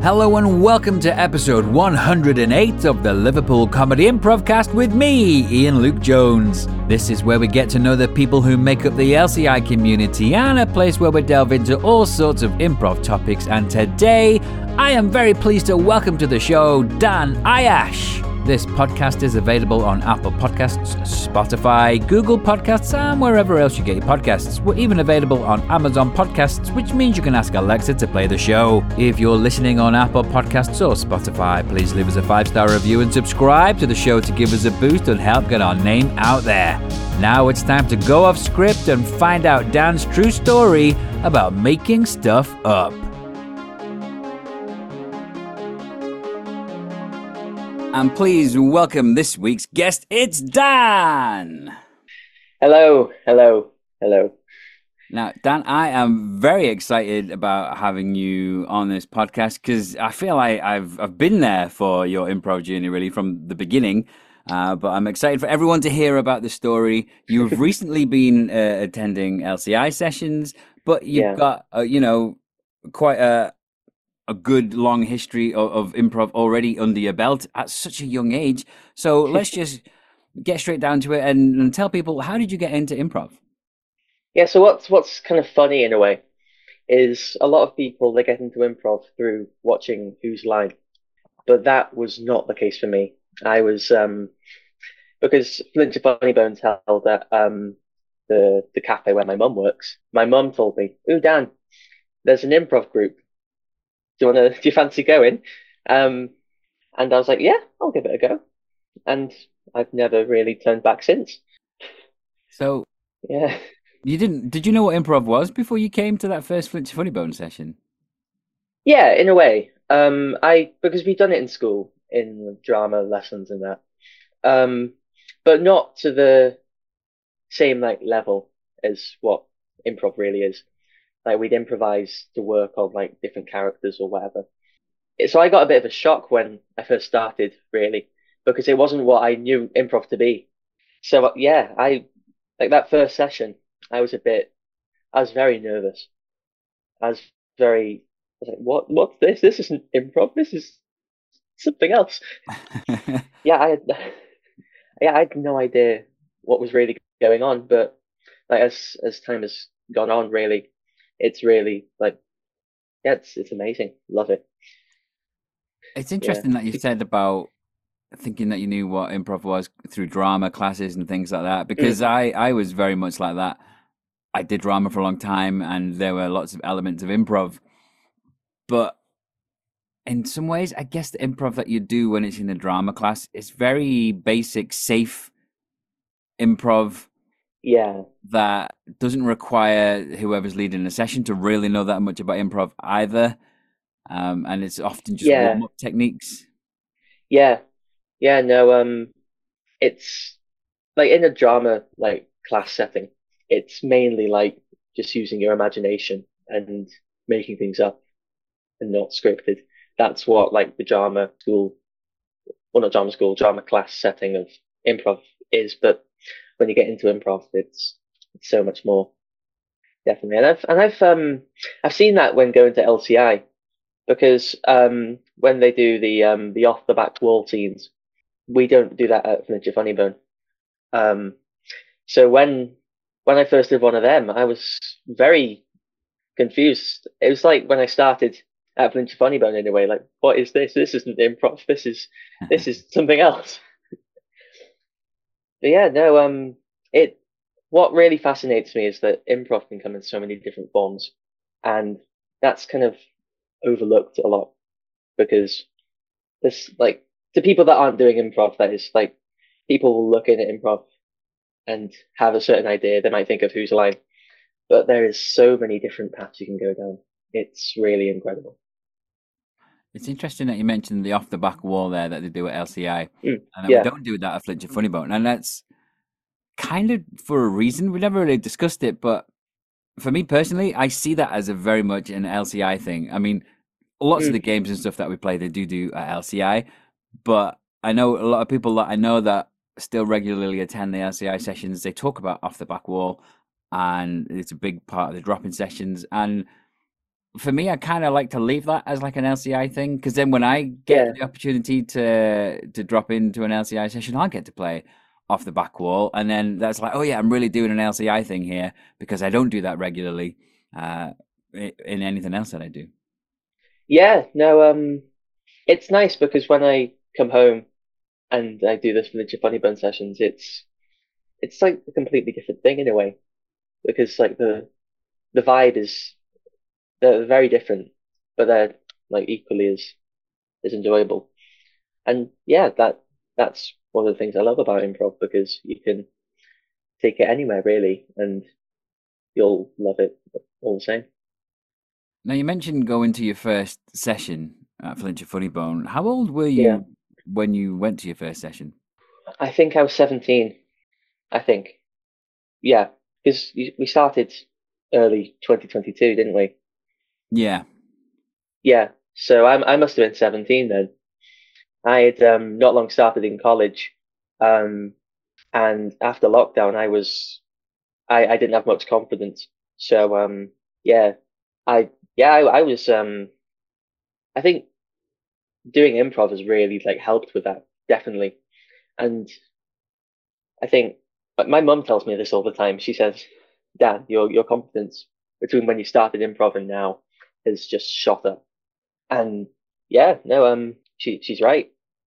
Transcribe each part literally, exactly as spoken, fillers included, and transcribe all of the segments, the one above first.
Hello and welcome to episode one hundred eight of the Liverpool Comedy Improvcast with me, Ian Luke Jones. This is where we get to know the people who make up the L C I community and a place where we delve into all sorts of improv topics. And today, I am very pleased to welcome to the show Dan Ayash. This podcast is available on Apple Podcasts, Spotify, Google Podcasts, and wherever else you get your podcasts. We're even available on Amazon Podcasts, which means you can ask Alexa to play the show. If you're listening on Apple Podcasts or Spotify, please leave us a five-star review and subscribe to the show to give us a boost and help get our name out there. Now it's time to go off script and find out Dan's true story about making stuff up. And please welcome this week's guest, it's Dan! Hello, hello, hello. Now, Dan, I am very excited about having you on this podcast because I feel like I've I've been there for your improv journey really from the beginning, uh, but I'm excited for everyone to hear about the story. You've recently been uh, attending L C I sessions, but you've Yeah. got, uh, you know, quite a... a good long history of, of improv already under your belt at such a young age. So let's just get straight down to it and, and tell people, how did you get into improv? Yeah, so what's what's kind of funny in a way is a lot of people they get into improv through watching Whose Line, but that was not the case for me. I was um because Flinch and Funny Bones held at um the the cafe where my mum works. My mum told me, "Ooh, Dan, there's an improv group. Do you want to? Do you fancy going?" Um, and I was like, "Yeah, I'll give it a go." And I've never really turned back since. So Yeah. you didn't, did you know what improv was before you came to that first Flinch and Funny Bone session? Yeah, in a way. Um, I because we've done it in school in drama lessons and that. Um, but not to the same like level as what improv really is. Like we'd improvise to work on like different characters or whatever. So I got a bit of a shock when I first started, really, because it wasn't what I knew improv to be. So uh, yeah, I like that first session. I was a bit, I was very nervous. I was very, I was like, what, what's this? This isn't improv. This is something else. Yeah, I had, yeah, I had no idea what was really going on. But like as as time has gone on, really, it's really like, yeah, it's it's amazing. Love it. It's Yeah. interesting that you said about thinking that you knew what improv was through drama classes and things like that, because Mm. I, I was very much like that. I did drama for a long time and there were lots of elements of improv. But in some ways, I guess the improv that you do when it's in a drama class is very basic, safe improv Yeah. that doesn't require whoever's leading the session to really know that much about improv either. Um, and it's often just Yeah. warm-up techniques. Yeah. Yeah. No, um, it's like in a drama like class setting, it's mainly like just using your imagination and making things up and not scripted. That's what like the drama school, well, not drama school, drama class setting of improv is. But when you get into improv, it's it's so much more, definitely. And I've and I've um I've seen that when going to L C I because um when they do the um the off the back wall scenes, we don't do that at Flinch and Funny Bone. Um, so when when I first did one of them, I was very confused. It was like when I started at Flinch and Funny Bone in a way, like, what is this? This isn't improv. This is this is something else. But yeah, no, um, it what really fascinates me is that improv can come in so many different forms, and that's kind of overlooked a lot because this like to people that aren't doing improv, that is like people will look in at improv and have a certain idea. They might think of Whose Line, but there is so many different paths you can go down. It's really incredible. It's interesting that you mentioned the off the back wall there that they do at L C I, Mm, and that yeah. we don't do that at Flinch and Funny Bone, and that's kind of for a reason. We never really discussed it, but for me personally, I see that as a very much an L C I thing. I mean, lots of Mm, the games and stuff that we play, they do do at L C I, but I know a lot of people that I know that still regularly attend the L C I sessions. They talk about off the back wall, and it's a big part of the drop-in sessions. And for me, I kind of like to leave that as like an L C I thing because then when I get Yeah, the opportunity to to drop into an L C I session, I get to play off the back wall, and then that's like, oh yeah, I'm really doing an L C I thing here because I don't do that regularly uh, in anything else that I do. yeah, no, um, it's nice because when I come home and I do this for the Funny Bone sessions, it's it's like a completely different thing in a way because like the the vibe is they're very different, but they're like equally as as enjoyable. And yeah, that that's one of the things I love about improv because you can take it anywhere really, and you'll love it all the same. Now you mentioned going to your first session at Flinch Funny Bone. How old were Yeah, you when you went to your first session? I think I was seventeen. I think yeah, because we started early twenty twenty-two, didn't we? Yeah, Yeah, so I I must have been seventeen then. I had um, not long started in college, um, and after lockdown, I was I, I didn't have much confidence. So um, yeah, I yeah I, I was um, I think doing improv has really like helped with that definitely. And I think but my mum tells me this all the time. She says, "Dan, your your confidence between when you started improv and now has just shot up." And yeah, no, um, she she's right.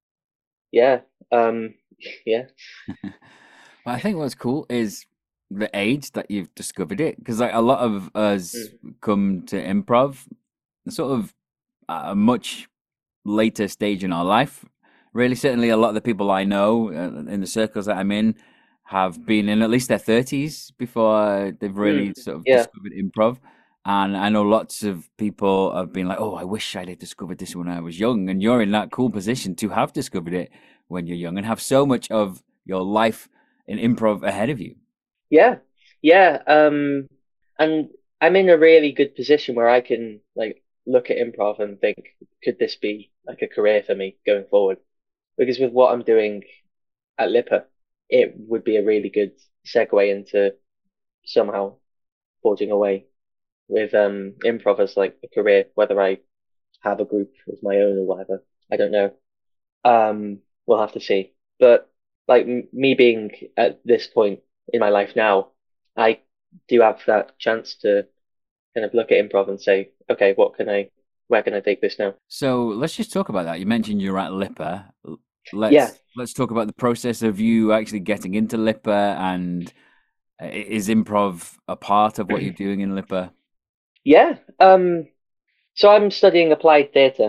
Yeah, um, yeah. well, I think what's cool is the age that you've discovered it because like a lot of us Mm, come to improv sort of at a much later stage in our life. Really, certainly a lot of the people I know uh, in the circles that I'm in have been in at least their thirties before they've mm, really sort of yeah, discovered improv. And I know lots of people have been like, "Oh, I wish I'd have discovered this when I was young." And you're in that cool position to have discovered it when you're young and have so much of your life in improv ahead of you. yeah, yeah. Um, and I'm in a really good position where I can like look at improv and think, could this be like a career for me going forward? Because with what I'm doing at Lipper, it would be a really good segue into somehow forging away with um improv as like a career, whether I have a group of my own or whatever. I don't know. Um, we'll have to see. But like m me being at this point in my life now, I do have that chance to kind of look at improv and say, okay, what can I, where can I take this now? So let's just talk about that. You mentioned you're at Lipper. L- Yeah, Let's let's talk about the process of you actually getting into Lipper and uh, is improv a part of what you're doing in Lipper? yeah. Um, so I'm studying applied theatre.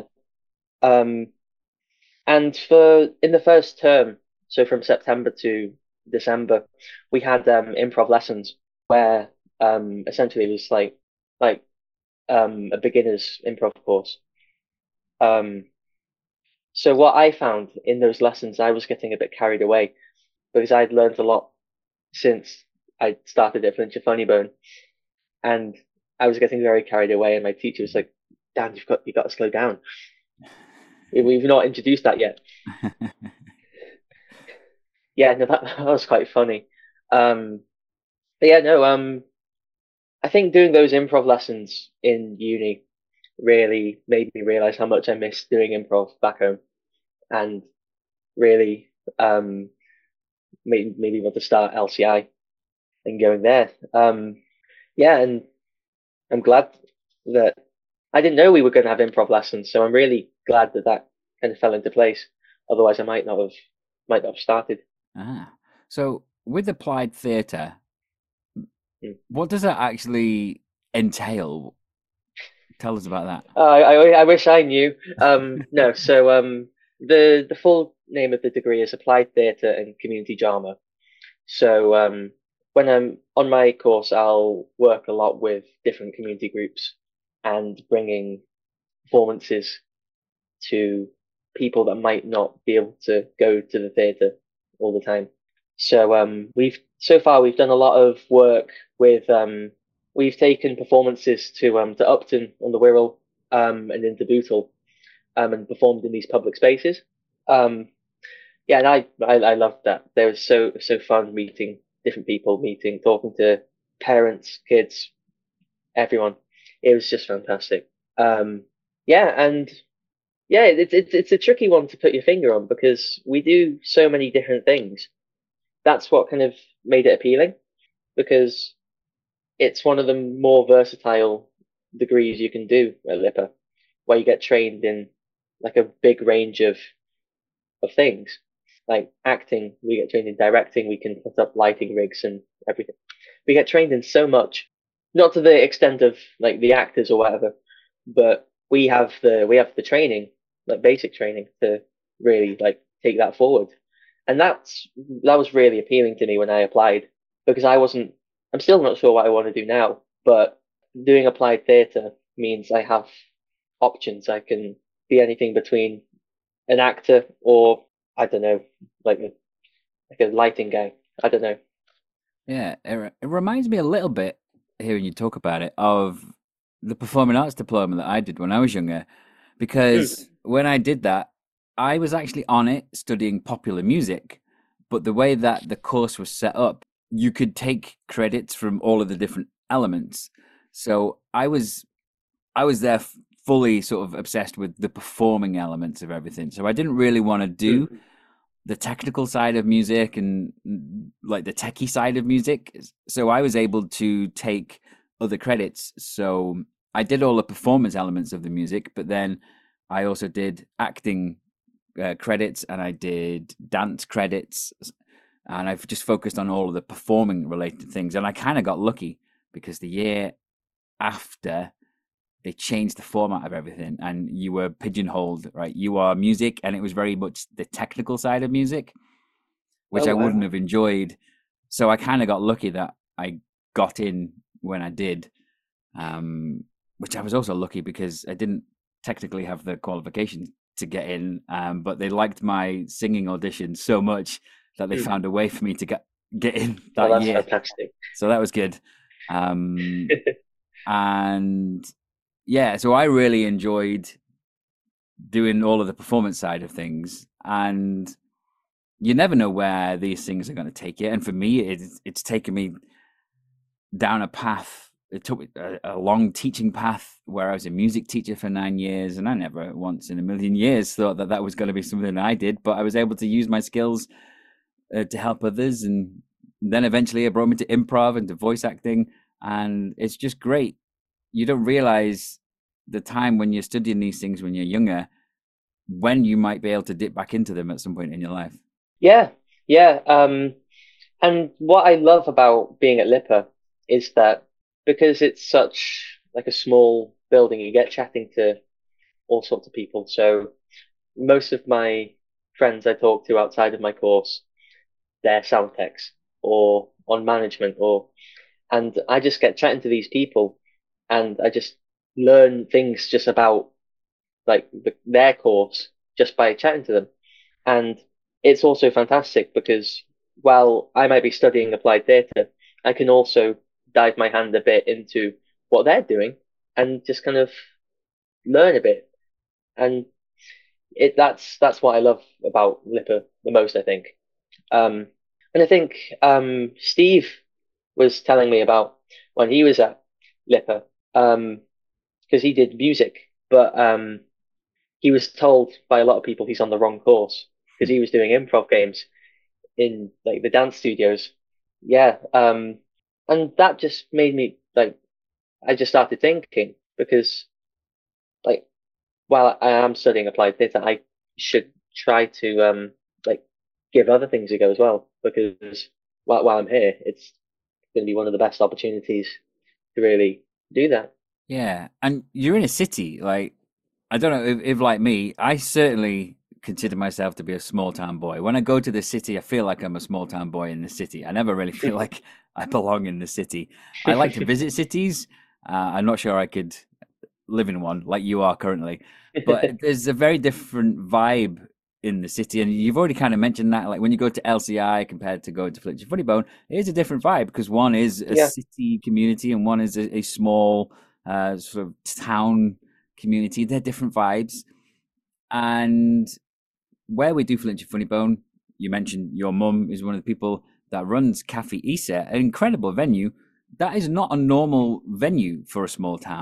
Um, and for in the first term, so from September to December, we had um improv lessons where um essentially it was like like um a beginner's improv course. Um, So what I found in those lessons, I was getting a bit carried away because I'd learned a lot since I started at Flinch Funny Bone, and I was getting very carried away. And my teacher was like, "Dan, you've got you got to slow down. We- We've not introduced that yet." Yeah, no, that, that was quite funny. Um, but yeah, no, um, I think doing those improv lessons in uni really made me realize how much I missed doing improv back home, and really um made made me want to start L C I and going there. Um, yeah, and I'm glad that I didn't know we were going to have improv lessons, so I'm really glad that that kind of fell into place. Otherwise, I might not have might not have started. Ah, so with applied theatre, Mm. what does that actually entail? Tell us about Uh, I, I I wish I knew. Um, no, so um, the the full name of the degree is Applied Theatre and Community Drama. So um, when I'm on my course, I'll work a lot with different community groups and bringing performances to people that might not be able to go to the theatre all the time. So um, we've so far we've done a lot of work with um, we've taken performances to um, to Upton on the Wirral um, and into Bootle um, and performed in these public spaces. Um, yeah, and I, I I loved that. They was so so fun meeting different people, meeting, talking to parents, kids, everyone. It was just fantastic. Um, yeah, and yeah, it's it's it's a tricky one to put your finger on because we do so many different things. That's what kind of made it appealing because it's one of the more versatile degrees you can do at LIPA, where you get trained in like a big range of of things. Like acting, we get trained in directing, we can put up lighting rigs and everything. We get trained in so much, not to the extent of like the actors or whatever, but we have the we have the training, like basic training to really like take that forward. And that's that was really appealing to me when I applied because I wasn't I'm still not sure what I want to do now, but doing applied theatre means I have options. I can be anything between an actor or I don't know, like like a lighting guy. I don't know. Yeah, it, re- it reminds me a little bit, hearing you talk about it, of the performing arts diploma that I did when I was younger. Mm, Because when I did that, I was actually on it studying popular music. But the way that the course was set up, you could take credits from all of the different elements. So I was I was there f- fully sort of obsessed with the performing elements of everything. So I didn't really want to do mm, the technical side of music and mm, like the techie side of music. So I was able to take other credits. So I did all the performance elements of the music, but then I also did acting uh, credits and I did dance credits. And I've just focused on all of the performing related things. And I kind of got lucky because the year after they changed the format of everything and you were pigeonholed, right? You are music, and it was very much the technical side of music, which oh I wow. wouldn't have enjoyed. So I kind of got lucky that I got in when I did, um, which I was also lucky because I didn't technically have the qualifications to get in, um, but they liked my singing audition so much that they Mm. found a way for me to get get in Oh, that that's year. fantastic. So that was good. Um, and yeah, so I really enjoyed doing all of the performance side of things, and you never know where these things are going to take you. And for me, it's it's taken me down a path. It took me a, a long teaching path where I was a music teacher for nine years, and I never once in a million years thought that that was going to be something I did. But I was able to use my skills uh, to help others, and then eventually it brought me to improv and to voice acting, and it's just great. You don't realize the time when you're studying these things when you're younger, when you might be able to dip back into them at some point in your life. Yeah, yeah. Um, and what I love about being at LIPA is that because it's such like a small building, you get chatting to all sorts of people. So most of my friends I talk to outside of my course, they're sound techs or on management or, and I just get chatting to these people and I just learn things just about like the, their course just by chatting to them. And it's also fantastic because while I might be studying applied theatre, I can also dive my hand a bit into what they're doing and just kind of learn a bit. And it that's that's what I love about LIPA the most, I think. Um, and I think um, Steve was telling me about when he was at LIPA, um, because he did music, but um, he was told by a lot of people he's on the wrong course because he was doing improv games in like the dance studios. Yeah, um, and that just made me like I just started thinking because like while I am studying applied theatre, I should try to um like give other things a go as well because while while I'm here, it's going to be one of the best opportunities to really do that. Yeah, and you're in a city. Like, I don't know if, if like me, I certainly consider myself to be a small town boy. When I go to the city, I feel like I'm a small town boy in the city. I never really feel like I belong in the city. I like to visit cities. Uh, I'm not sure I could live in one like you are currently, but there's a very different vibe in the city. And you've already kind of mentioned that, like when you go to L C I compared to going to Fletcher Funny Bone, it is a different vibe because one is a Yeah, city community and one is a, a small uh, sort of town community. They're different vibes. And where we do Flinch and Funny Bone, you mentioned your mum is one of the people that runs Cafe Isa, an incredible venue. That is not a normal venue for a small town.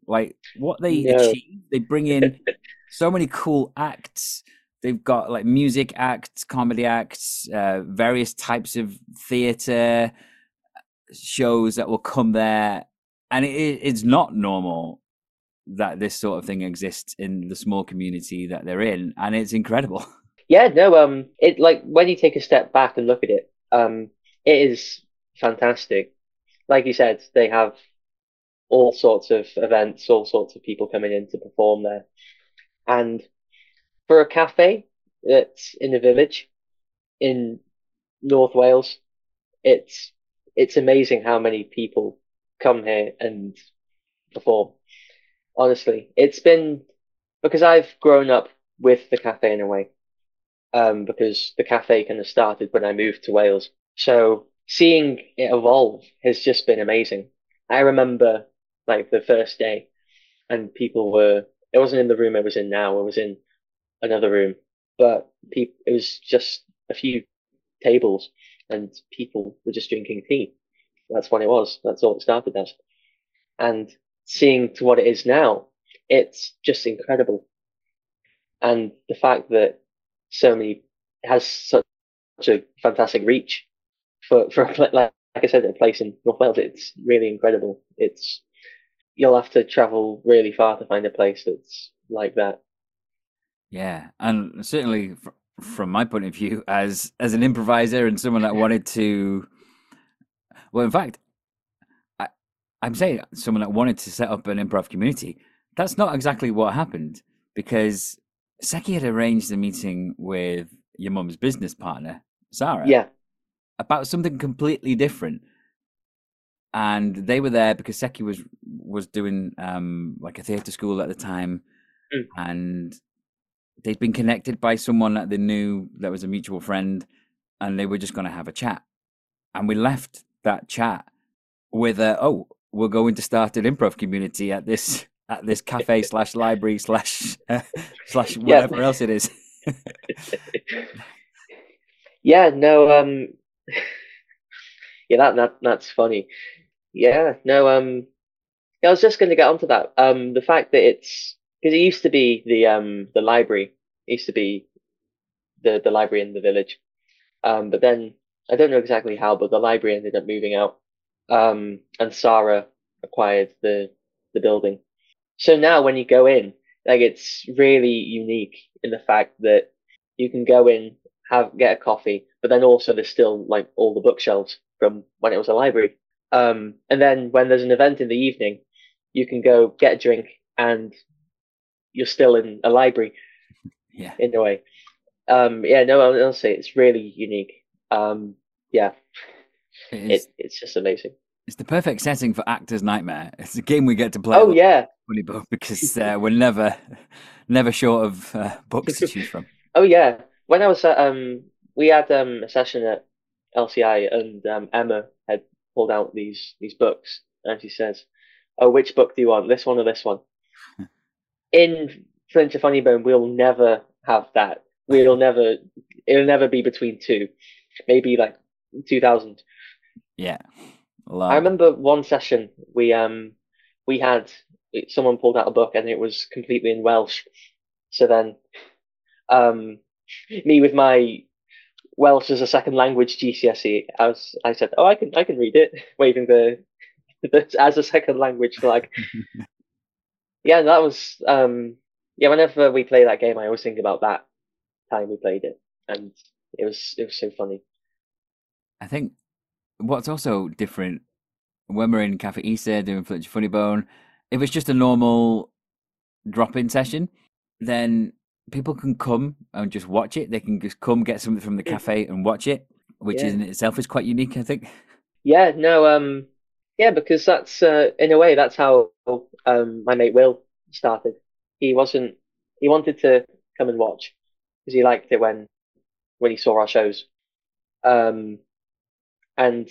Like what they No. achieve, they bring in so many cool acts. They've got like music acts, comedy acts, uh, various types of theater shows that will come there, and it, it's not normal that this sort of thing exists in the small community that they're in, and it's incredible. Yeah, no, um, it like when you take a step back and look at it, um, it is fantastic. Like you said, they have all sorts of events, all sorts of people coming in to perform there. And for a cafe that's in a village in North Wales, it's it's amazing how many people come here and perform. Honestly, it's been because I've grown up with the cafe in a way, um, because the cafe kind of started when I moved to Wales. So seeing it evolve has just been amazing. I remember like the first day and people were, it wasn't in the room I was in now, it was in another room, but people, it was just a few tables and people were just drinking tea. That's what it was. That's all it started as. And seeing to what it is now, it's just incredible. And the fact that so many it has such a fantastic reach for for a pla- like, like I said, a place in North Wales, it's really incredible. It's you'll have to travel really far to find a place that's like that. Yeah, and certainly fr- from my point of view, as as an improviser and someone that wanted to, well, in fact, I, I'm saying someone that wanted to set up an improv community. That's not exactly what happened because Seki had arranged a meeting with your mum's business partner, Sarah, Yeah. about something completely different. And they were there because Seki was was doing um like a theatre school at the time, Mm. and they'd been connected by someone that they knew that was a mutual friend, and they were just going to have a chat. And we left that chat with a, oh, we're going to start an improv community at this at this cafe slash library slash uh, slash Yeah. whatever else it is. Yeah, no, um yeah, that, that that's funny. Yeah, no, um yeah, I was just going to get onto that. Um the fact that it's because it used to be the um the library, it used to be the the library in the village. Um but then I don't know exactly how, but the library ended up moving out. Um and Sarah acquired the the building. So now when you go in, like it's really unique in the fact that you can go in, have get a coffee, but then also there's still like all the bookshelves from when it was a library. Um, and then when there's an event in the evening, you can go get a drink and you're still in a library Yeah, in a way. Um, yeah, no, honestly, it's really unique. Um, yeah, it it is. it's just amazing. It's the perfect setting for Actor's Nightmare. It's a game we get to play a Oh lot, yeah. funny book, because uh, we're never never short of uh, books to choose from. Oh yeah. When I was at um we had um a session at L C I and um Emma had pulled out these these books and she says, "Oh, which book do you want? This one or this one?" In Flinch of Funnybone, we'll never have that. We'll never it'll never be between two. Maybe like two thousand. Yeah, I love. remember one session we um we had someone pulled out a book and it was completely in Welsh. So then um me with my Welsh as a second language G C S E, I was I said, "Oh, I can I can read it," waving the, the as a second language flag. Yeah, that was um yeah. Whenever we play that game, I always think about that time we played it, and it was it was so funny. I think what's also different when we're in Cafe Isa doing Fletcher Funny Bone, if it's just a normal drop-in session, then people can come and just watch it. They can just come get something from the Mm. cafe and watch it, which Yeah, in itself is quite unique, I think. yeah, no, um, yeah, because that's uh, in a way that's how um my mate Will started. He wasn't he wanted to come and watch because he liked it when when he saw our shows. Um, and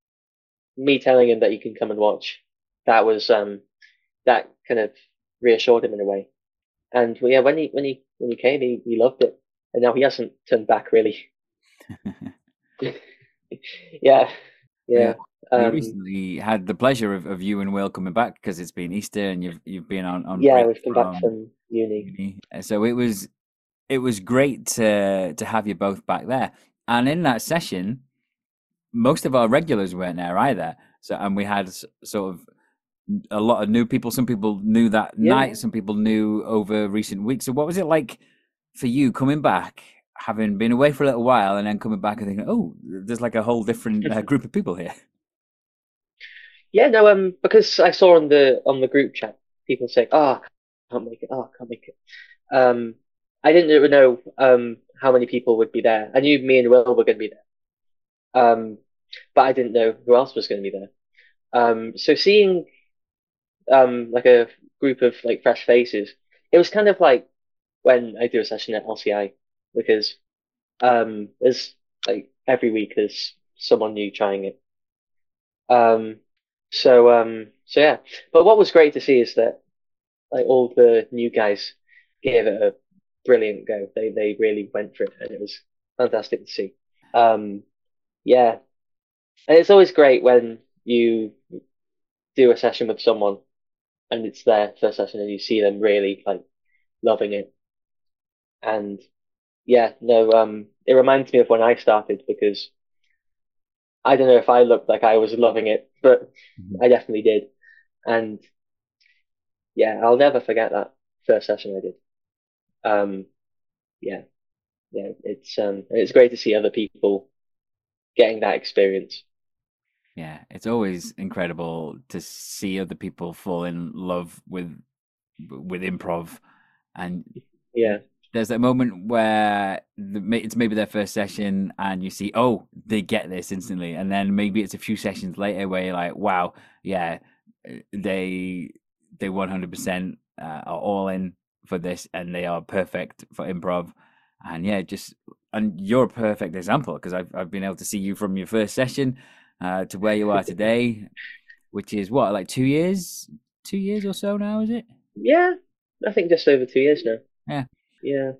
me telling him that he can come and watch, that was um that kind of reassured him in a way. And well, yeah, when he when he when he came, he, he loved it, and now he hasn't turned back really. Yeah, Yeah, Yeah. we Um, recently had the pleasure of, of you and Will coming back because it's been Easter and you've you've been on, on yeah, break we've come back from from uni. uni. Uh, So it was it was great to to have you both back there. And in that session, most of our regulars weren't there either. So and we had s- sort of a lot of new people. Some people knew that Yeah. night. Some people knew over recent weeks. So what was it like for you coming back, having been away for a little while, and then coming back and thinking, oh, there's like a whole different uh, group of people here. Yeah, no, um, because I saw on the on the group chat people saying, "Oh, can't make it. Oh, can't make it." Um, I didn't even know um how many people would be there. I knew me and Will were going to be there. Um, but I didn't know who else was going to be there. Um, so seeing um like a group of like fresh faces, it was kind of like when I do a session at L C I because um there's like every week there's someone new trying it. Um, so um, so yeah. But what was great to see is that like all the new guys gave it a brilliant go. They they really went for it, and it was fantastic to see. Um, yeah, and it's always great when you do a session with someone and it's their first session and you see them really like loving it. And yeah, no, um, it reminds me of when I started because I don't know if I looked like I was loving it, but Mhm. I definitely did. And yeah, I'll never forget that first session I did. Um, yeah, yeah, it's um, it's great to see other people getting that experience. Yeah, it's always incredible to see other people fall in love with with improv, and Yeah, there's that moment where the, it's maybe their first session, and you see, oh, they get this instantly, and then maybe it's a few sessions later where you're like, wow, yeah, uh, they they one hundred percent uh, are all in for this, and they are perfect for improv, and yeah, just and you're a perfect example because I've I've been able to see you from your first session uh, to where you are today, which is what, like two years, two years or so now, is it? yeah, I think just over two years now. Yeah, Yeah.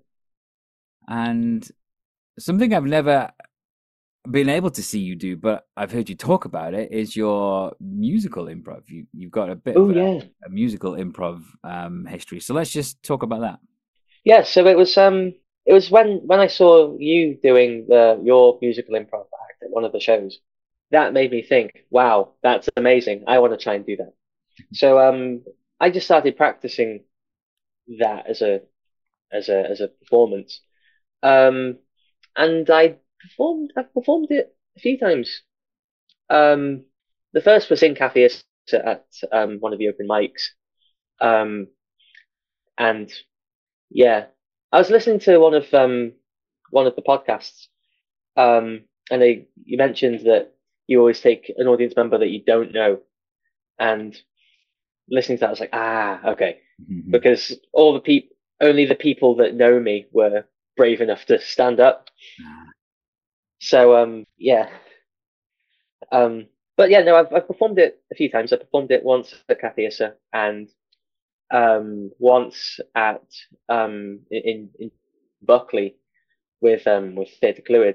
and something I've never been able to see you do, but I've heard you talk about it, is your musical improv. You you've got a bit of Oh a, yeah. a musical improv um, history. So let's just talk about that. Yeah, so it was um it was when when I saw you doing the your musical improv act at one of the shows, that made me think, wow, that's amazing. I want to try and do that. So um I just started practicing that as a as a as a performance. Um and I performed I've performed it a few times. Um the first was in Cafe at um one of the open mics. Um and yeah, I was listening to one of um one of the podcasts. Um, and they, you mentioned that you always take an audience member that you don't know, and listening to that, I was like, ah, okay, Mhm. because all the people, only the people that know me were brave enough to stand up. So, um, yeah, um, but yeah, no, I've, I've performed it a few times. I performed it once at Cafe Issa and um, once at um, in in Buckley with um, with Theatre Fluid.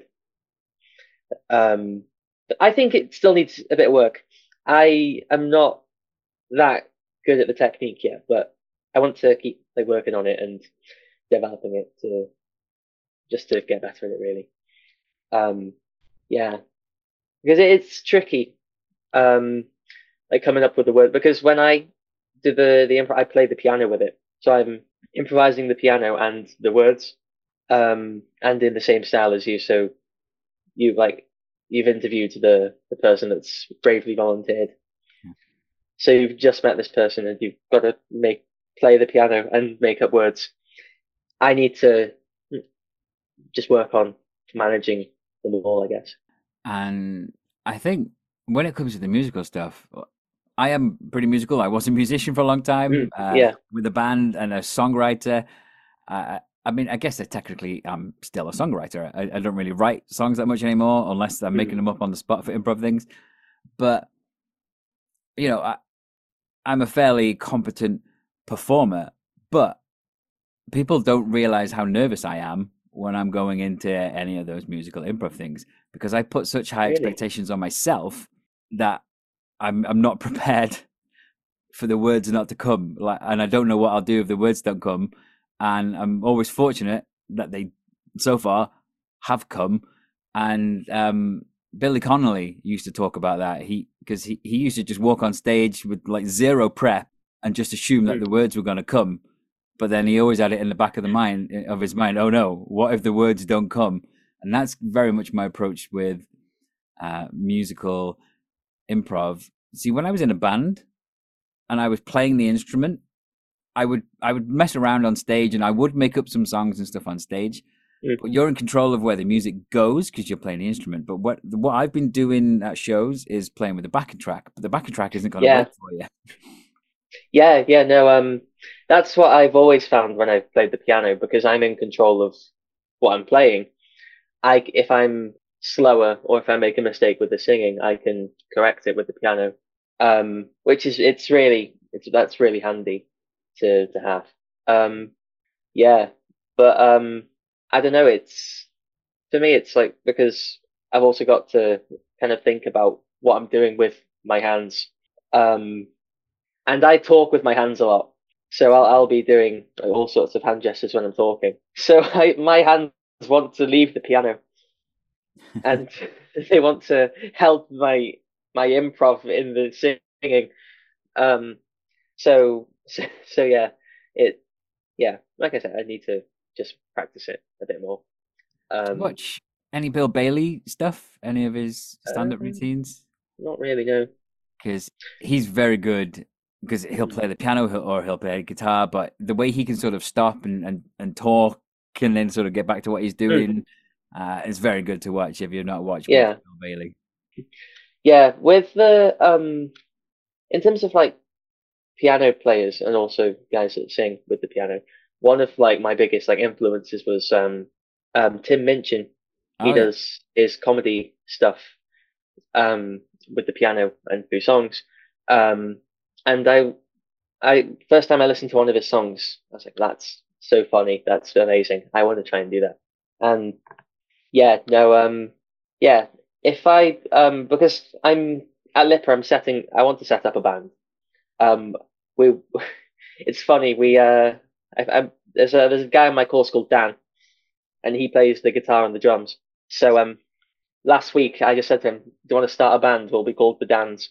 Um, I think it still needs a bit of work. I am not that good at the technique yet, but I want to keep like working on it and developing it to just to get better at it really. Um, yeah, because it, it's tricky. Um, like coming up with the word because when I do the the improv, I play the piano with it, so I'm improvising the piano and the words, um, and in the same style as you. So you like you've interviewed the the person that's bravely volunteered. So you've just met this person and you've got to make play the piano and make up words. I need to just work on managing them all, I guess. And I think when it comes to the musical stuff, I am pretty musical. I was a musician for a long time Mm, uh, yeah. with a band and a songwriter. Uh, I mean, I guess that technically I'm still a songwriter. I, I don't really write songs that much anymore unless I'm making Mm, them up on the spot for improv things. But, you know, I, I'm a fairly competent performer, but people don't realize how nervous I am when I'm going into any of those musical improv things because I put such high really? expectations on myself that I'm I'm not prepared for the words not to come. Like, and I don't know what I'll do if the words don't come. And I'm always fortunate that they, so far, have come. And um, Billy Connolly used to talk about that. He because he, he used to just walk on stage with like zero prep and just assume that Mm. the words were going to come. But then he always had it in the back of the mind of his mind. Oh no, what if the words don't come? And that's very much my approach with uh, musical improv. See, when I was in a band and I was playing the instrument, I would I would mess around on stage and I would make up some songs and stuff on stage. Mm. But you're in control of where the music goes because you're playing the instrument. But what what I've been doing at shows is playing with the backing track. But the backing track isn't going to Yeah, work for you. yeah, yeah. No, um, that's what I've always found when I've played the piano because I'm in control of what I'm playing. I if I'm slower or if I make a mistake with the singing, I can correct it with the piano. Um, which is it's really it's that's really handy to to have. Um, yeah, but um, I don't know. It's for me, it's like because I've also got to kind of think about what I'm doing with my hands. Um, and I talk with my hands a lot. So I'll I'll be doing like, all sorts of hand gestures when I'm talking. So I, my hands want to leave the piano and they want to help my my improv in the singing. Um, so so, so yeah, it yeah, like I said, I need to just practice it a bit more. Do you Um, watch any Bill Bailey stuff? Any of his stand-up um, routines? not really, no. Because he's very good. Because he'll Mm, play the piano or he'll play guitar, but the way he can sort of stop and, and, and talk and then sort of get back to what he's mm, doing uh, is very good to watch if you've not watched much yeah, of Bill Bailey. yeah. With the um, in terms of like piano players and also guys that sing with the piano. One of like my biggest like influences was um um Tim Minchin. He Oh yeah. does his comedy stuff um with the piano and through songs. Um and I I first time I listened to one of his songs, I was like, that's so funny, that's amazing. I want to try and do that. And yeah, no, um yeah, if I um because I'm at Lipper, I'm setting I want to set up a band. Um we it's funny. We uh, I, I, there's a there's a guy in my course called Dan, and he plays the guitar and the drums. So um, last week I just said to him, "Do you want to start a band? We'll be called the Dans."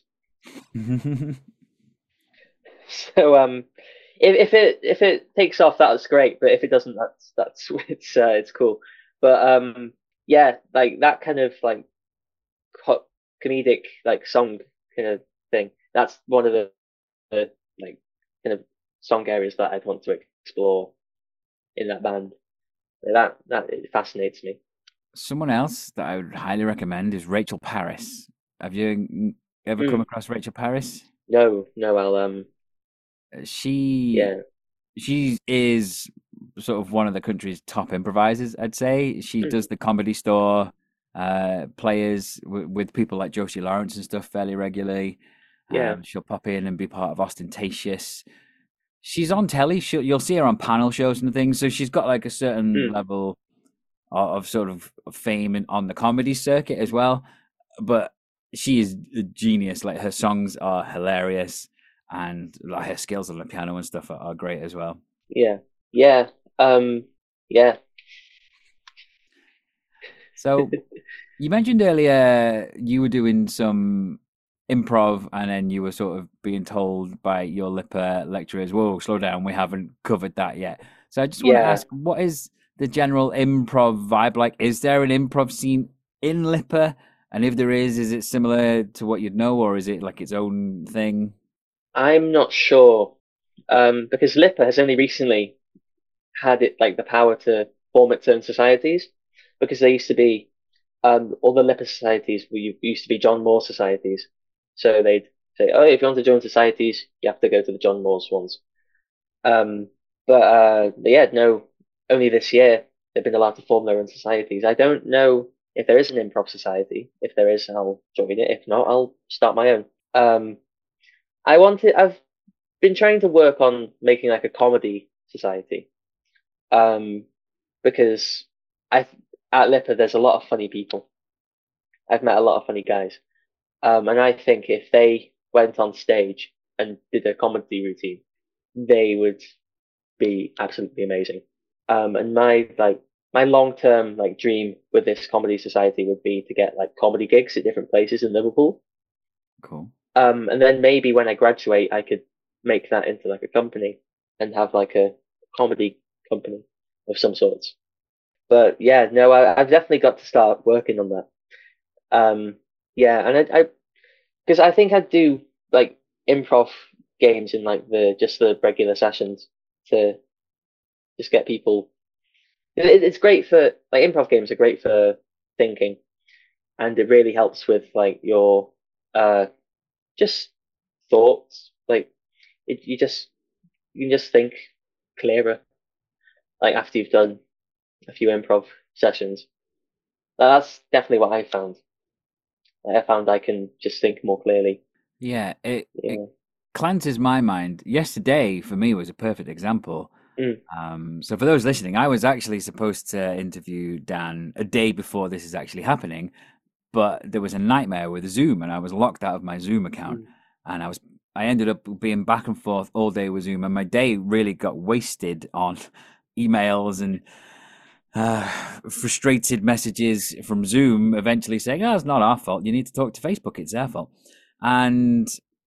So um, if if it if it takes off, that's great. But if it doesn't, that's that's it's uh, it's cool. But um, yeah, like that kind of like co comedic like song kind of thing. That's one of the, the like kind of song areas that I'd want to explore in that band. That that it fascinates me. Someone else that I would highly recommend is Rachel Paris. Have you ever come Mm, across Rachel Paris? no, no, I'll um, Uh, She yeah, she is sort of one of the country's top improvisers, I'd say. She mm, does the Comedy Store uh, players w- with people like Josie Lawrence and stuff fairly regularly. yeah, Um, she'll pop in and be part of Ostentatious. She's on telly. She'll, you'll see her on panel shows and things. So she's got like a certain mm, level of, of sort of fame in, on the comedy circuit as well. But she is a genius. Like her songs are hilarious, and like her skills on the piano and stuff are, are great as well. yeah, yeah, um, yeah, So you mentioned earlier you were doing some improv and then you were sort of being told by your Lipper lecturers, whoa, slow down, we haven't covered that yet. So I just want to yeah. ask, what is the general improv vibe like? Is there an improv scene in Lipper? And if there is, is it similar to what you'd know or is it like its own thing? I'm not sure, um, because Lipper has only recently had it like the power to form its own societies, because they used to be um all the Lipper societies were used to be John Moore societies, so they'd say, oh, if you want to join societies, you have to go to the John Moore's ones. Um, but uh, yeah, no, only this year they've been allowed to form their own societies. I don't know if there is an improv society. If there is, I'll join it. If not, I'll start my own. Um, I wanted, I've been trying to work on making like a comedy society. Um, because I at Lipper there's a lot of funny people. I've met a lot of funny guys. Um, and I think if they went on stage and did a comedy routine, they would be absolutely amazing. Um, and my like my long term like dream with this comedy society would be to get like comedy gigs at different places in Liverpool. Cool. Um, and then maybe when I graduate, I could make that into like a company and have like a comedy company of some sorts. But yeah, no, I, I've definitely got to start working on that. Um, yeah, and I, I, because I think I'd do like improv games in like the just the regular sessions to just get people. It, it's great for like improv games are great for thinking, and it really helps with like your uh just thoughts. Like it, you just you can just think clearer. Like after you've done a few improv sessions, that's definitely what I found. Like, I found I can just think more clearly. Yeah, it it Yeah. cleanses my mind. Yesterday for me was a perfect example. Mm, Um, so for those listening, I was actually supposed to interview Dan a day before this is actually happening, but there was a nightmare with Zoom, and I was locked out of my Zoom account, mm, and I was I ended up being back and forth all day with Zoom, and my day really got wasted on emails and uh, frustrated messages from Zoom. Eventually saying, "Oh, it's not our fault. You need to talk to Facebook. It's their fault." And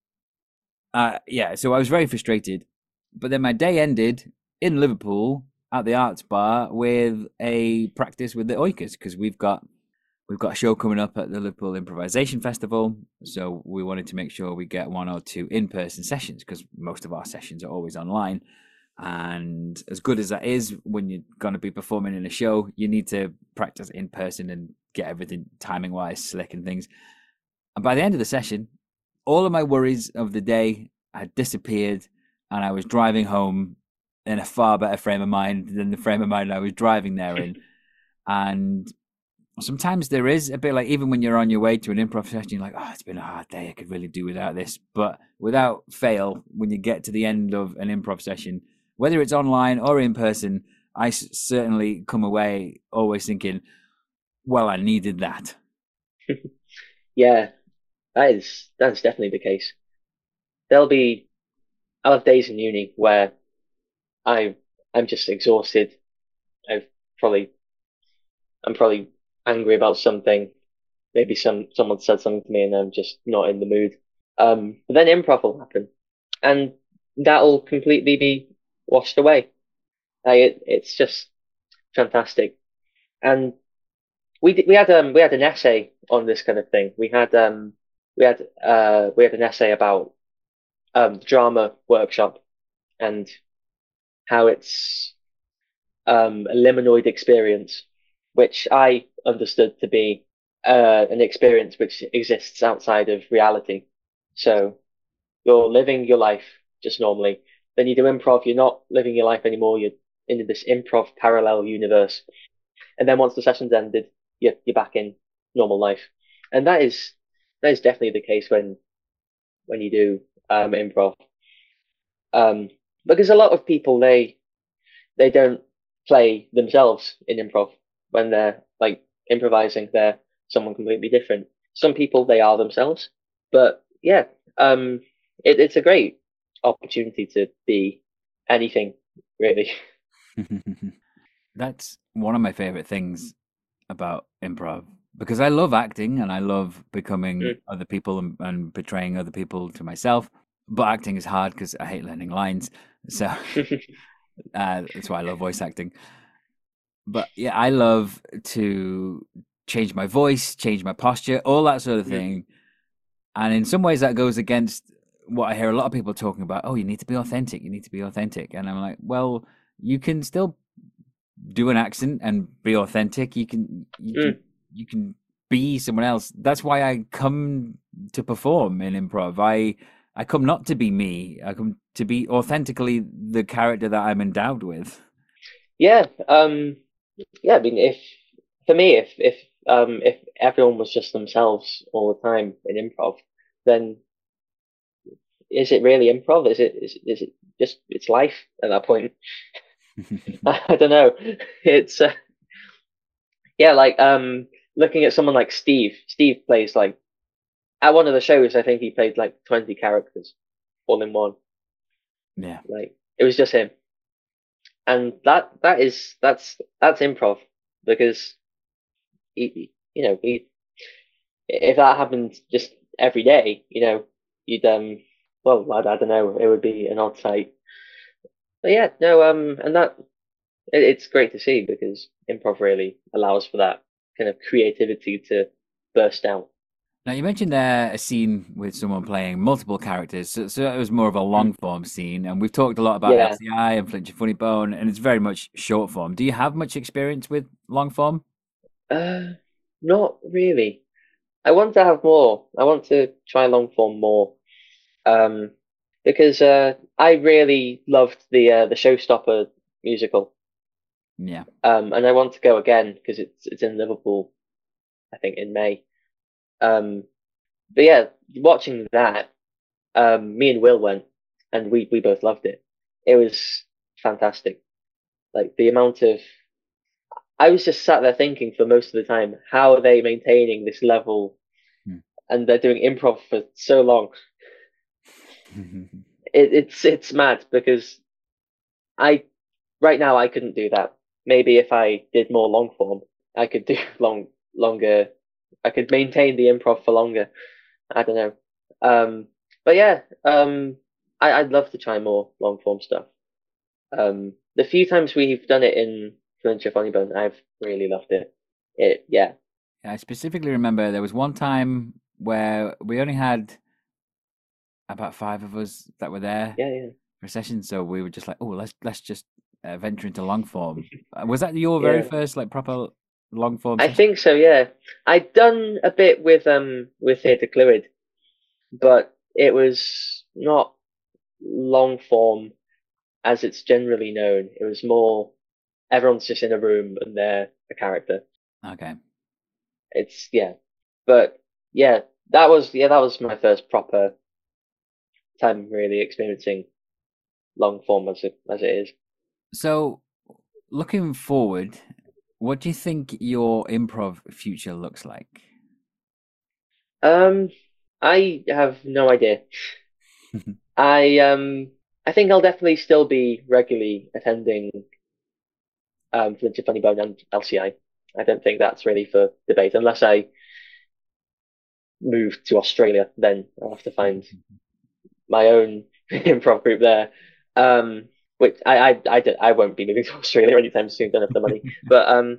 uh, yeah, so I was very frustrated. But then my day ended in Liverpool at the Arts Bar with a practice with the Oikers because we've got we've got a show coming up at the Liverpool Improvisation Festival. So we wanted to make sure we get one or two in-person sessions because most of our sessions are always online. And as good as that is, when you're going to be performing in a show, you need to practice in person and get everything timing wise slick and things. And by the end of the session, all of my worries of the day had disappeared, and I was driving home in a far better frame of mind than the frame of mind I was driving there in. And sometimes there is a bit like, even when you're on your way to an improv session, you're like, oh, it's been a hard day. I could really do without this. But without fail, when you get to the end of an improv session, whether it's online or in person, I certainly come away always thinking, well, I needed that. yeah, that is that's definitely the case. There'll be I'll have days in uni where I I'm just exhausted. I've probably I'm probably angry about something. Maybe some someone said something to me and I'm just not in the mood. Um, but then improv will happen, and that'll completely be washed away. Like it, it's just fantastic. And we did, we had um we had an essay on this kind of thing. We had um we had uh we had an essay about um drama workshop and how it's um a liminal experience, which I understood to be uh an experience which exists outside of reality. So you're living your life just normally. Then you do improv, you're not living your life anymore. You're in this improv parallel universe. And then once the session's ended, you're you're back in normal life. And that is that is definitely the case when when you do um improv. Um because a lot of people they they don't play themselves in improv when they're like improvising, they're someone completely different. Some people they are themselves. But yeah, um it, it's a great opportunity to be anything, really. That's one of my favorite things about improv because I love acting and I love becoming Mm. other people and, and portraying other people to myself. But acting is hard because I hate learning lines. So uh, that's why I love voice acting. But yeah, I love to change my voice, change my posture, all that sort of Mm. thing. And in some ways, that goes against what I hear a lot of people talking about. Oh, you need to be authentic. You need to be authentic. And I'm like, well, you can still do an accent and be authentic. You can, you can, Mm. you can be someone else. That's why I come to perform in improv. I, I come not to be me. I come to be authentically the character that I'm endowed with. Yeah, um yeah, I mean if for me if if um if everyone was just themselves all the time in improv, then is it really improv? Is it is, is it just it's life at that point? I don't know. It's uh, yeah, like um looking at someone like Steve. Steve plays like at one of the shows, I think he played like twenty characters all in one. Yeah. Like it was just him. And that that is that's that's improv because he, you know, he, if that happened just every day, you know, you'd um well, I, I don't know, it would be an odd sight. But yeah, no, um, and that it, it's great to see because improv really allows for that kind of creativity to burst out. Now, you mentioned there a scene with someone playing multiple characters, so, so it was more of a long form scene. And we've talked a lot about Yeah. L C I and Flinch and Funny Bone, and it's very much short form. Do you have much experience with long form? Uh, not really. I want to have more. I want to try long form more. Um, because uh, I really loved the uh, the Showstopper musical. Yeah. Um, and I want to go again because it's it's in Liverpool, I think in May. Um, but yeah, watching that, um, me and Will went, and we we both loved it. It was fantastic. Like the amount of, I was just sat there thinking for most of the time, how are they maintaining this level? And they're doing improv for so long. It, it's it's mad because I right now I couldn't do that. Maybe if I did more long form, I could do long longer. I could maintain the improv for longer. I don't know. Um, but yeah, um, I, I'd love to try more long form stuff. Um, the few times we've done it in Flinch or Funny Bone, I've really loved it. It yeah. I specifically remember there was one time where we only had about five of us that were there Yeah, yeah. for a session, so we were just like, "Oh, let's let's just uh, venture into long form." Uh, Was that your very Yeah. first like proper long form I session? think so, yeah. I'd done a bit with um with Theatre Clwyd, but it was not long form as it's generally known. It was more everyone's just in a room and they're a character. Okay. It's yeah. But yeah, that was yeah, that was my first proper time really experiencing long form as it as it is. So, looking forward, what do you think your improv future looks like? Um I have no idea. I um I think I'll definitely still be regularly attending um Flinch and Funny Bone and L C I. I I don't think that's really for debate unless I move to Australia, then I'll have to find my own improv group there. Um which I I I, don't, I won't be moving to Australia anytime soon, don't have the money. But um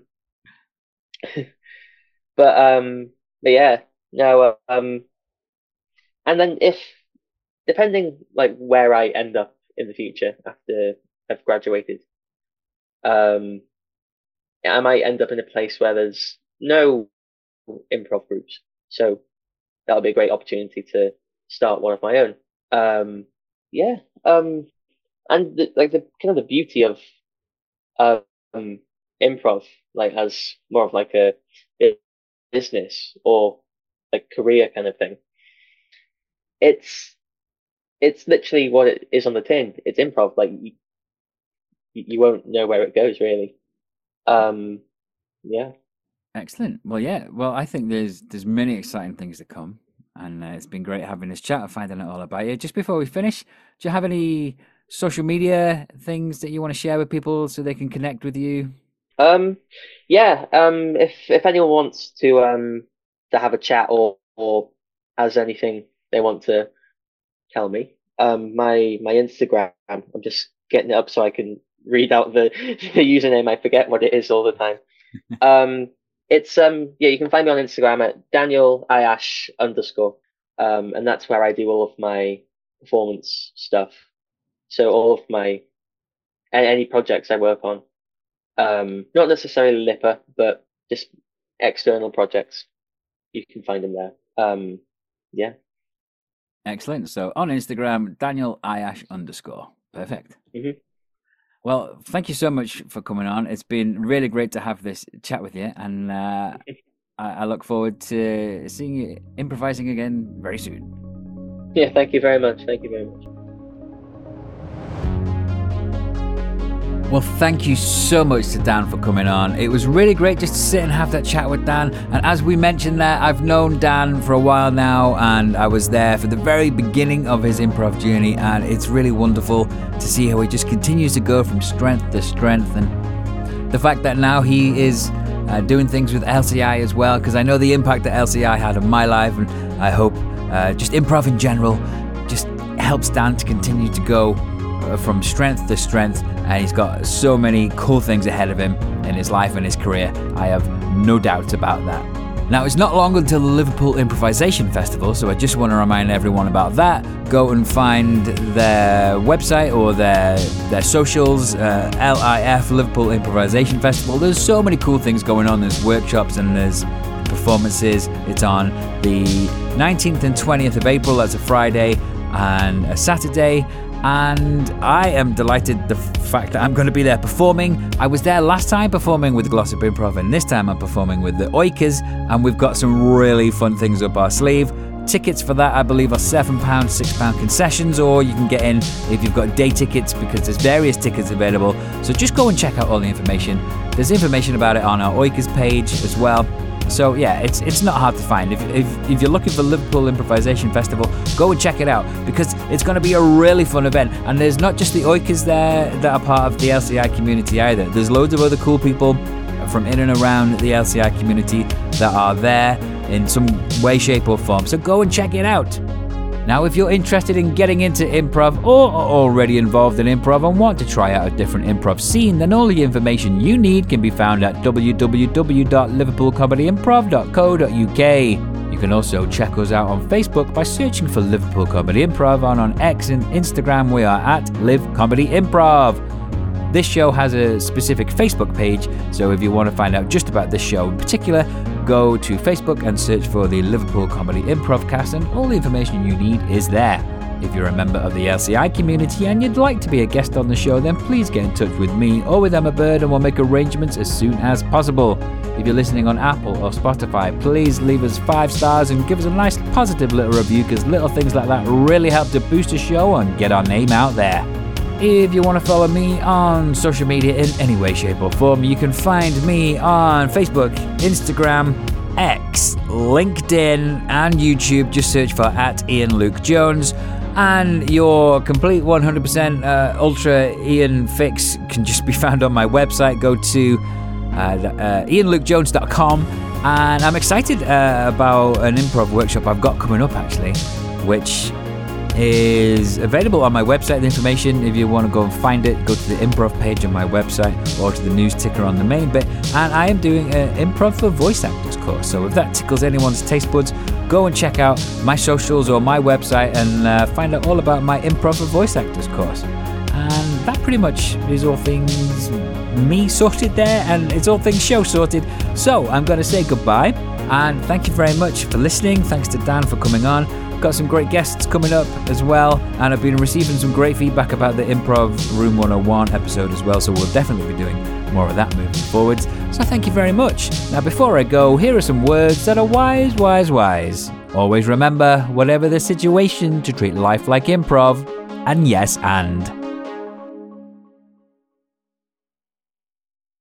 but um but yeah, no um and then if depending like where I end up in the future after I've graduated, um I might end up in a place where there's no improv groups. So that'll be a great opportunity to start one of my own. Um, yeah. Um, and the, like the kind of the beauty of um improv, like as more of like a business or like career kind of thing. It's it's literally what it is on the tin. It's improv. Like you, you won't know where it goes really. Um, yeah. Excellent. Well, yeah. Well, I think there's there's many exciting things to come, and uh, it's been great having this chat and finding out all about you. Just before we finish, do you have any social media things that you want to share with people so they can connect with you? Um, yeah. Um, if if anyone wants to um to have a chat or or has anything they want to tell me, um, my my Instagram, I'm just getting it up so I can read out the the username. I forget what it is all the time. Um, it's um yeah, you can find me on Instagram at Daniel Ayash underscore. Um, and that's where I do all of my performance stuff. So all of my a- any projects I work on. Um, not necessarily Lipper, but just external projects. You can find them there. Um, yeah. Excellent. So on Instagram, Daniel Ayash underscore. Perfect. hmm Well, thank you so much for coming on. It's been really great to have this chat with you, and uh, I, I look forward to seeing you improvising again very soon. Yeah, thank you very much. Thank you very much. Well, thank you so much to Dan for coming on. It was really great just to sit and have that chat with Dan. And as we mentioned there, I've known Dan for a while now, and I was there for the very beginning of his improv journey, and it's really wonderful to see how he just continues to go from strength to strength. And the fact that now he is uh, doing things with L C I as well, because I know the impact that L C I had on my life, and I hope uh, just improv in general just helps Dan to continue to go from strength to strength, and he's got so many cool things ahead of him in his life and his career. I have no doubt about that. Now, it's not long until the Liverpool Improvisation Festival, so I just want to remind everyone about that. Go and find their website or their their socials, uh, L I F, Liverpool Improvisation Festival. There's so many cool things going on. There's workshops and there's performances. It's on the nineteenth and twentieth of April, that's a Friday and a Saturday. And I am delighted the fact that I'm going to be there performing. I was there last time performing with Glossop Improv, and this time I'm performing with the Oikers, and we've got some really fun things up our sleeve. Tickets for that, I believe, are seven pounds, six pounds concessions, or you can get in if you've got day tickets, because there's various tickets available. So just go and check out all the information. There's information about it on our Oikers page as well. So yeah, it's it's not hard to find. If, if if you're looking for Liverpool Improvisation Festival, go and check it out, because it's going to be a really fun event. And there's not just the Oikers there that are part of the L C I community either. There's loads of other cool people from in and around the L C I community that are there in some way, shape or form. So go and check it out. Now, if you're interested in getting into improv or are already involved in improv and want to try out a different improv scene, then all the information you need can be found at w w w dot liverpool comedy improv dot co dot u k. You can also check us out on Facebook by searching for Liverpool Comedy Improv, and on X and Instagram we are at Live Comedy Improv. This show has a specific Facebook page, so if you want to find out just about this show in particular, go to Facebook and search for the Liverpool Comedy Improv cast, and all the information you need is there. If you're a member of the L C I community and you'd like to be a guest on the show, then please get in touch with me or with Emma Bird, and we'll make arrangements as soon as possible. If you're listening on Apple or Spotify, please leave us five stars and give us a nice positive little review, because little things like that really help to boost the show and get our name out there. If you want to follow me on social media in any way, shape or form, you can find me on Facebook, Instagram, X, LinkedIn and YouTube. Just search for at Ian Luke Jones. And your complete one hundred percent uh, Ultra Ian fix can just be found on my website. Go to uh, uh, ian luke jones dot com. And I'm excited uh, about an improv workshop I've got coming up, actually, which is available on my website. The information, if you want to go and find it, go to the improv page on my website or to the news ticker on the main bit. And I am doing an improv for voice actors course, so if that tickles anyone's taste buds, go and check out my socials or my website and uh, find out all about my improv for voice actors course. And that pretty much is all things me sorted there, and it's all things show sorted. So I'm going to say goodbye, and thank you very much for listening. Thanks to Dan for coming on. Got some great guests coming up as well, and I've been receiving some great feedback about the Improv Room one oh one episode as well, so we'll definitely be doing more of that moving forwards. So thank you very much. Now, before I go, here are some words that are wise, wise, wise. Always remember, whatever the situation, to treat life like improv, and yes, and...